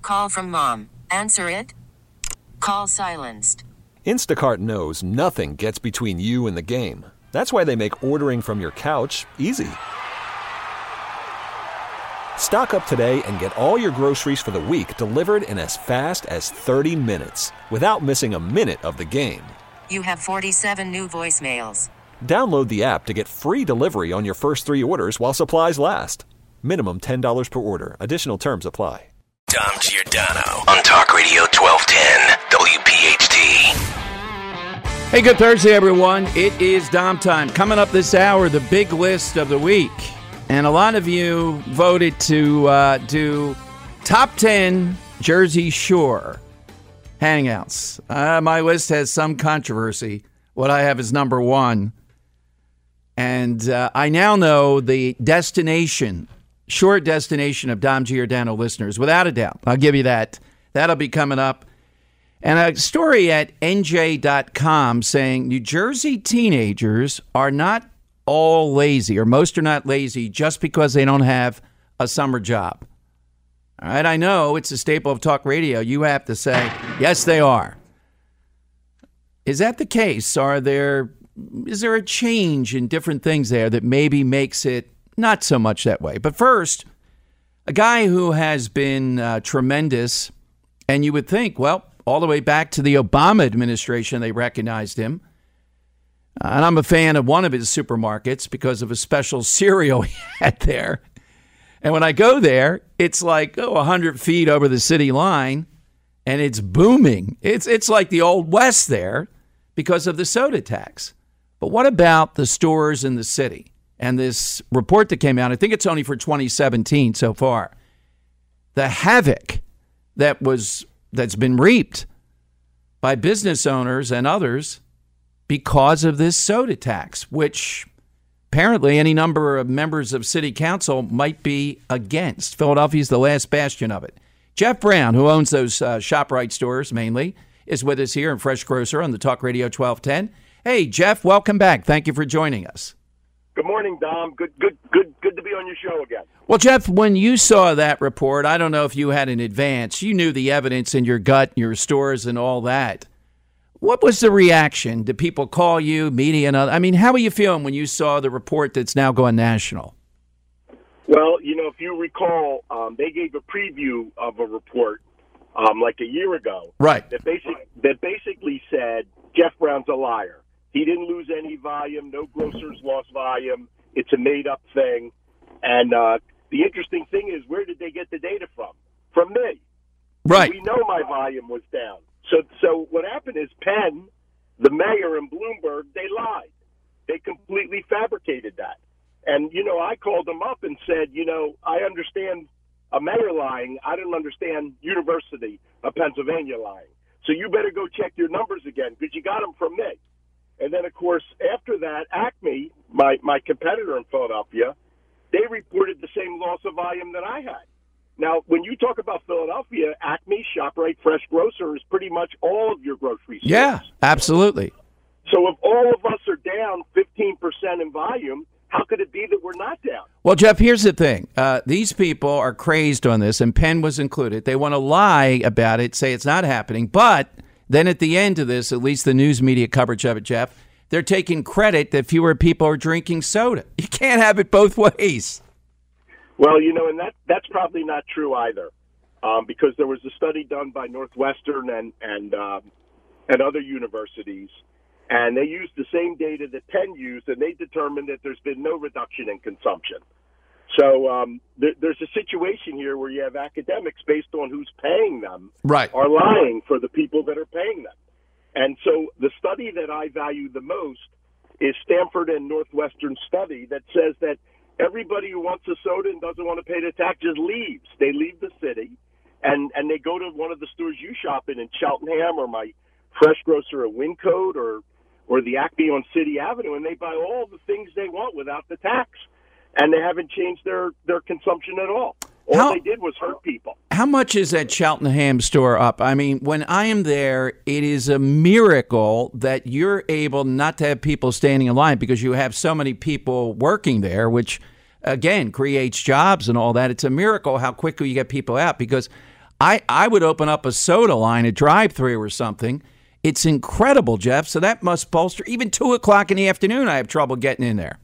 Call from mom. Answer it. Call silenced. Instacart knows nothing gets between you and the game. That's why they make ordering from your couch easy. Stock up today and get all your groceries for the week delivered in as fast as 30 minutes without missing a minute of the game. You have 47 new voicemails. Download the app to get free delivery on your first 3 orders while supplies last. Minimum $10 per order. Additional terms apply. Dom Giordano on Talk Radio 1210 WPHT. Hey, good Thursday, everyone. It is Dom time. Coming up this hour, the big list of the week. And a lot of you voted to do top 10 Jersey Shore hangouts. My list has some controversy. What I have is number 1. And I now know the destination, short destination of Dom Giordano listeners, without a doubt. I'll give you that. That'll be coming up. And a story at NJ.com saying New Jersey teenagers are not all lazy, or most are not lazy just because they don't have a summer job. All right, I know it's a staple of talk radio. You have to say, yes, they are. Is that the case? Is there a change in different things there that maybe makes it not so much that way? But first, a guy who has been tremendous, and you would think, well, all the way back to the Obama administration, they recognized him. And I'm a fan of one of his supermarkets because of a special cereal he had there. And when I go there, it's like 100 feet over the city line, and it's booming. It's like the Old West there because of the soda tax. But what about the stores in the city? And this report that came out, I think it's only for 2017 so far, the havoc that's been reaped by business owners and others because of this soda tax, which apparently any number of members of city council might be against. Philadelphia's the last bastion of it. Jeff Brown, who owns those ShopRite stores mainly, is with us here in Fresh Grocer on the Talk Radio 1210. Hey, Jeff, welcome back. Thank you for joining us. Good morning, Dom. Good to be on your show again. Well, Jeff, when you saw that report, I don't know if you had in advance. You knew the evidence in your gut, your stores, and all that. What was the reaction? Did people call you, media, and other? I mean, how were you feeling when you saw the report that's now going national? Well, if you recall, they gave a preview of a report like a year ago. Right. That basically said Jeff Brown's a liar. He didn't lose any volume. No grocers lost volume. It's a made-up thing. And the interesting thing is, where did they get the data from? From me. Right. We know my volume was down. So what happened is Penn, the mayor, and Bloomberg, they lied. They completely fabricated that. And, I called them up and said, I understand a mayor lying. I don't understand University of Pennsylvania lying. So you better go check your numbers again because you got them from me. And then, of course, after that, Acme, my competitor in Philadelphia, they reported the same loss of volume that I had. Now, when you talk about Philadelphia, Acme, ShopRite, Fresh Grocer is pretty much all of your grocery stores. Yeah, absolutely. So if all of us are down 15% in volume, how could it be that we're not down? Well, Jeff, here's the thing. These people are crazed on this, and Penn was included. They want to lie about it, say it's not happening. But then at the end of this, at least the news media coverage of it, Jeff, they're taking credit that fewer people are drinking soda. You can't have it both ways. Well, and that's probably not true either, because there was a study done by Northwestern and other universities, and they used the same data that Penn used, and they determined that there's been no reduction in consumption. So there's a situation here where you have academics based on who's paying them right. are lying for the people that are paying them. And so the study that I value the most is Stanford and Northwestern study that says that everybody who wants a soda and doesn't want to pay the tax just leaves. They leave the city, and they go to one of the stores you shop in Cheltenham or my Fresh Grocer at Wyncote or the Acme on City Avenue, and they buy all the things they want without the tax. And they haven't changed their consumption at all. All they did was hurt people. How much is that Cheltenham store up? I mean, when I am there, it is a miracle that you're able not to have people standing in line because you have so many people working there, which, again, creates jobs and all that. It's a miracle how quickly you get people out because I would open up a soda line at drive-thru or something. It's incredible, Jeff. So that must bolster. Even 2 o'clock in the afternoon, I have trouble getting in there.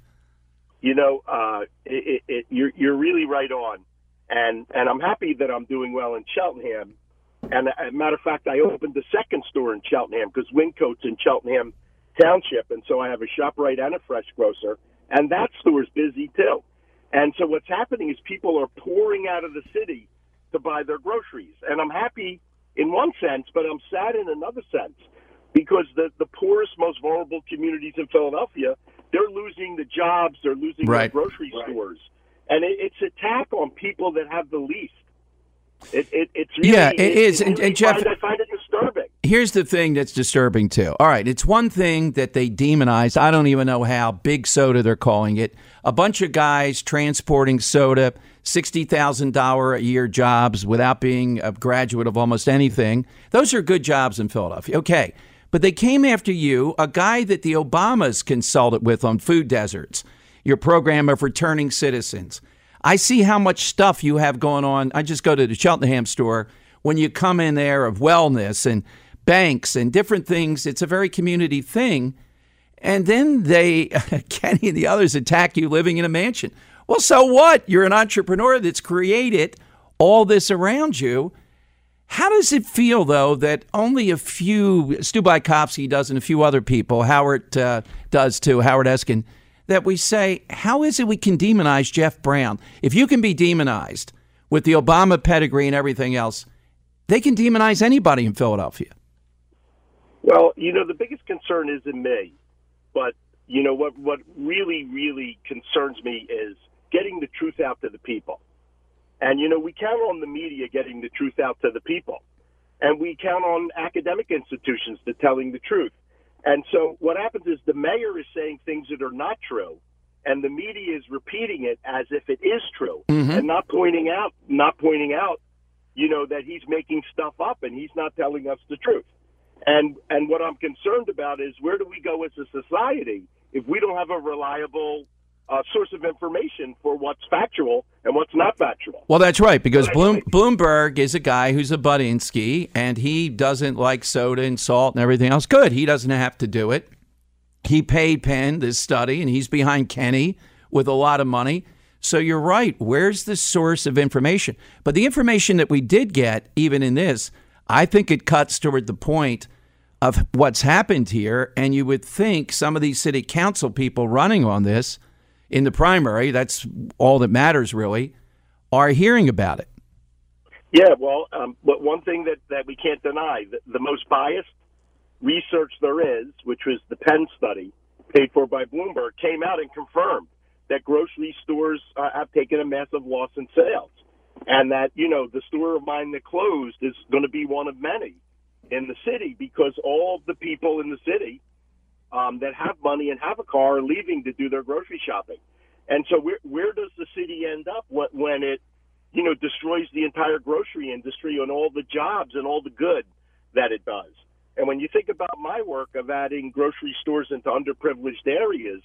You're really right on. And I'm happy that I'm doing well in Cheltenham. And as a matter of fact, I opened the second store in Cheltenham because Wincote's in Cheltenham Township. And so I have a ShopRite and a Fresh Grocer. And that store's busy, too. And so what's happening is people are pouring out of the city to buy their groceries. And I'm happy in one sense, but I'm sad in another sense because the poorest, most vulnerable communities in Philadelphia, they're losing the jobs, they're losing their grocery stores. And it's an attack on people that have the least. It's really, it is. And Jeff, I find it disturbing. Here's the thing that's disturbing, too. All right, it's one thing that they demonize. I don't even know how. Big soda, they're calling it. A bunch of guys transporting soda, $60,000 a year jobs without being a graduate of almost anything. Those are good jobs in Philadelphia. Okay, but they came after you, a guy that the Obamas consulted with on food deserts, your program of returning citizens. I see how much stuff you have going on. I just go to the Cheltenham store. When you come in there of wellness and banks and different things, it's a very community thing. And then they, Kenny and the others, attack you living in a mansion. Well, so what? You're an entrepreneur that's created all this around you. How does it feel, though, that only a few, Stu Bykowski does and a few other people, Howard does too, Howard Eskin, that we say, how is it we can demonize Jeff Brown? If you can be demonized with the Obama pedigree and everything else, they can demonize anybody in Philadelphia. Well, the biggest concern isn't me. But, what really, really concerns me is getting the truth out to the people. And, we count on the media getting the truth out to the people. And we count on academic institutions to telling the truth. And so what happens is the mayor is saying things that are not true, and the media is repeating it as if it is true, and not pointing out, that he's making stuff up and he's not telling us the truth. And what I'm concerned about is where do we go as a society if we don't have a reliable source of information for what's factual and what's not factual? Well, that's right, because Bloomberg is a guy who's a Budinsky, and he doesn't like soda and salt and everything else. Good. He doesn't have to do it. He paid Penn this study, and he's behind Kenny with a lot of money. So you're right. Where's the source of information? But the information that we did get, even in this, I think it cuts toward the point of what's happened here. And you would think some of these city council people running on this in the primary, that's all that matters really, are hearing about it. Yeah, well, but one thing that we can't deny, the most biased research there is, which was the Penn study paid for by Bloomberg, came out and confirmed that grocery stores have taken a massive loss in sales. And that, the store of mine that closed is going to be one of many in the city because all of the people in the city that have money and have a car are leaving to do their grocery shopping. And so where does the city end up when it, destroys the entire grocery industry and all the jobs and all the good that it does? And when you think about my work of adding grocery stores into underprivileged areas,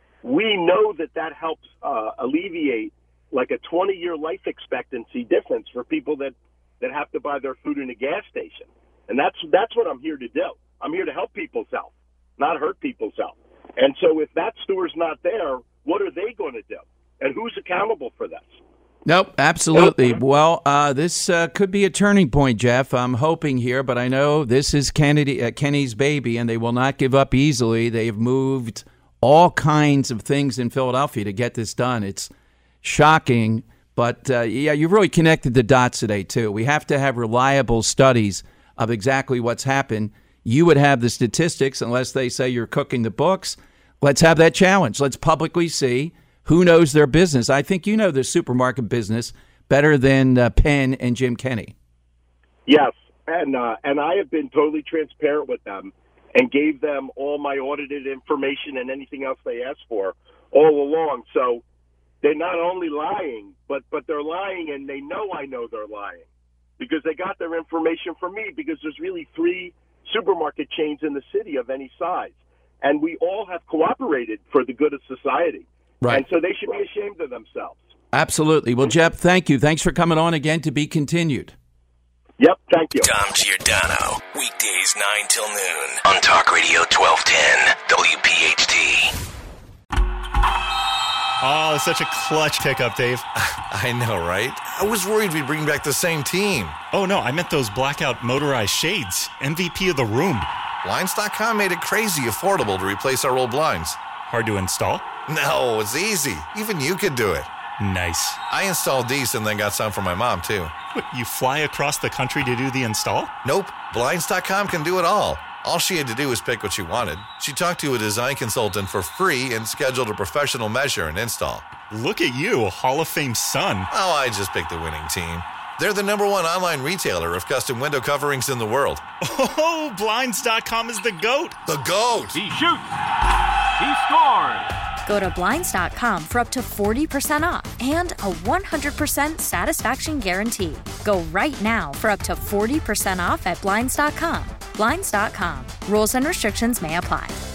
we know that helps alleviate like a 20-year life expectancy difference for people that have to buy their food in a gas station. And that's what I'm here to do. I'm here to help people's health, not hurt people's health. And so if that store's not there, what are they going to do? And who's accountable for this? Nope, absolutely. Well, this could be a turning point, Jeff. I'm hoping here, but I know this is Kenny's baby, and they will not give up easily. They've moved all kinds of things in Philadelphia to get this done. It's shocking, but you've really connected the dots today, too. We have to have reliable studies of exactly what's happened. You would have the statistics unless they say you're cooking the books. Let's have that challenge. Let's publicly see who knows their business. I think you know the supermarket business better than Penn and Jim Kenny. Yes, and I have been totally transparent with them and gave them all my audited information and anything else they asked for all along. So they're not only lying, but they're lying, and they know I know they're lying because they got their information from me because there's really 3 supermarket chains in the city of any size. And we all have cooperated for the good of society. Right. And so they should be ashamed of themselves. Absolutely. Well, Jeff, thank you. Thanks for coming on again. To be continued. Yep, thank you. Dom Giordano. Weekdays 9 till noon. On Talk Radio 1210. WPHT. Oh, such a clutch pickup, Dave. I know, right? I was worried we'd bring back the same team. Oh, no, I meant those blackout motorized shades. MVP of the room. Blinds.com made it crazy affordable to replace our old blinds. Hard to install? No, it's easy. Even you could do it. Nice. I installed these and then got some for my mom, too. What, you fly across the country to do the install? Nope. Blinds.com can do it all. All she had to do was pick what she wanted. She talked to a design consultant for free and scheduled a professional measure and install. Look at you, a Hall of Fame son. Oh, I just picked the winning team. They're the #1 online retailer of custom window coverings in the world. Oh, Blinds.com is the GOAT. The GOAT! He shoots. He scores. Go to Blinds.com for up to 40% off and a 100% satisfaction guarantee. Go right now for up to 40% off at Blinds.com. Blinds.com. Rules and restrictions may apply.